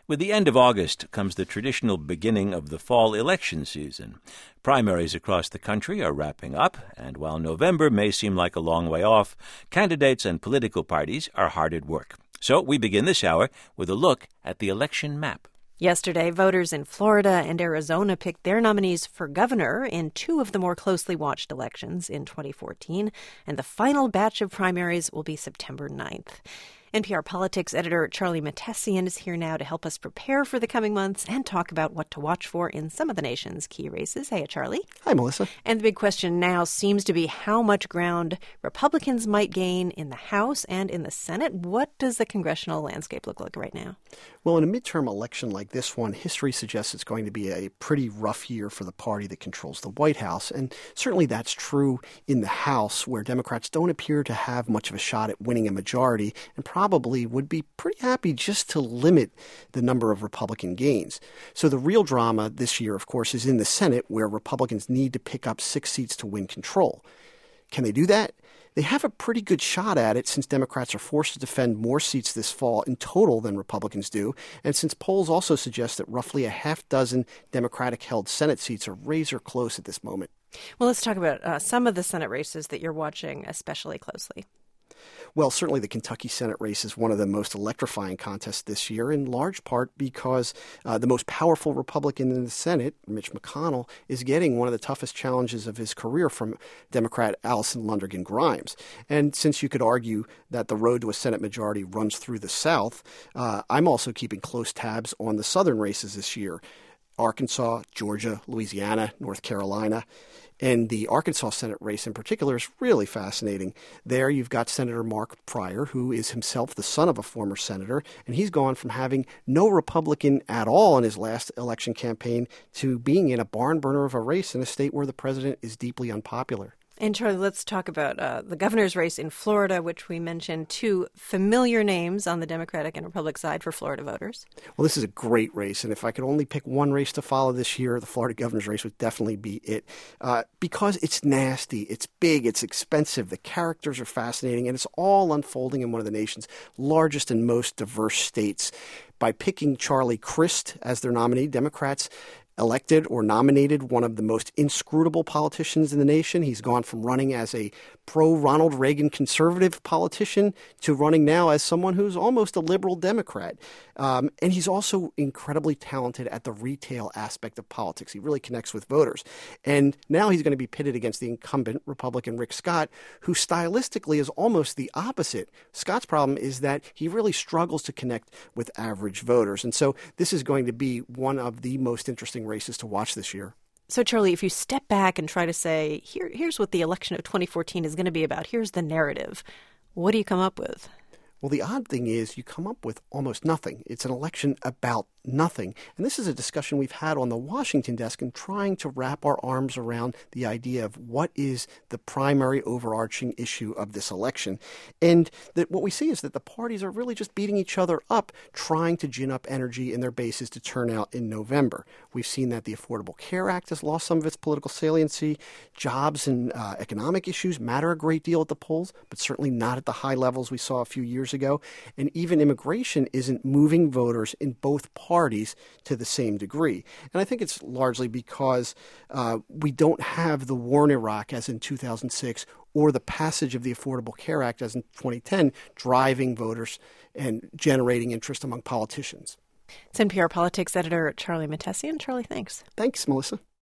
With the end of August comes the traditional beginning of the fall election season. Primaries across the country are wrapping up, and while November may seem like a long way off, candidates and political parties are hard at work. So we begin this hour with a look at the election map. Yesterday, voters in Florida and Arizona picked their nominees for governor in two of the more closely watched elections in 2014, and the final batch of primaries will be September 9th. NPR Politics editor Charlie Mattesian is here now to help us prepare for the coming months and talk about what to watch for in some of the nation's key races. Hey, Charlie. Hi, Melissa. And the big question now seems to be how much ground Republicans might gain in the House and in the Senate. What does the congressional landscape look like right now? Well, in a midterm election like this one, history suggests it's going to be a pretty rough year for the party that controls the White House. And certainly that's true in the House, where Democrats don't appear to have much of a shot at winning a majority and probably would be pretty happy just to limit the number of Republican gains. So the real drama this year, of course, is in the Senate, where Republicans need to pick up 6 seats to win control. Can they do that? They have a pretty good shot at it since Democrats are forced to defend more seats this fall in total than Republicans do, and since polls also suggest that roughly a half dozen Democratic-held Senate seats are razor close at this moment. Well, let's talk about some of the Senate races that you're watching especially closely. Well, certainly the Kentucky Senate race is one of the most electrifying contests this year, in large part because the most powerful Republican in the Senate, Mitch McConnell, is getting one of the toughest challenges of his career from Democrat Allison Lundergan Grimes. And since you could argue that the road to a Senate majority runs through the South, I'm also keeping close tabs on the Southern races this year. Arkansas, Georgia, Louisiana, North Carolina. And the Arkansas Senate race in particular is really fascinating. There you've got Senator Mark Pryor, who is himself the son of a former senator, and he's gone from having no Republican at all in his last election campaign to being in a barn burner of a race in a state where the president is deeply unpopular. And Charlie, let's talk about the governor's race in Florida, which we mentioned, two familiar names on the Democratic and Republican side for Florida voters. Well, this is a great race, and if I could only pick one race to follow this year, the Florida governor's race would definitely be it. Because it's nasty, it's big, it's expensive, the characters are fascinating, and it's all unfolding in one of the nation's largest and most diverse states. By picking Charlie Crist as their nominee, Democrats elected or nominated one of the most inscrutable politicians in the nation. He's gone from running as a pro-Ronald Reagan conservative politician to running now as someone who's almost a liberal Democrat. And he's also incredibly talented at the retail aspect of politics. He really connects with voters. And now he's going to be pitted against the incumbent Republican Rick Scott, who stylistically is almost the opposite. Scott's problem is that he really struggles to connect with average voters. And so this is going to be one of the most interesting races to watch this year. So, Charlie, if you step back and try to say, here's what the election of 2014 is going to be about, here's the narrative, what do you come up with? Well, the odd thing is you come up with almost nothing. It's an election about nothing. And this is a discussion we've had on the Washington desk in trying to wrap our arms around the idea of what is the primary overarching issue of this election. And that what we see is that the parties are really just beating each other up, trying to gin up energy in their bases to turn out in November. We've seen that the Affordable Care Act has lost some of its political saliency. Jobs and economic issues matter a great deal at the polls, but certainly not at the high levels we saw a few years ago. And even immigration isn't moving voters in both parties to the same degree. And I think it's largely because we don't have the war in Iraq as in 2006 or the passage of the Affordable Care Act as in 2010 driving voters and generating interest among politicians. It's NPR Politics editor Charlie Mattesian. Charlie, thanks. Thanks, Melissa.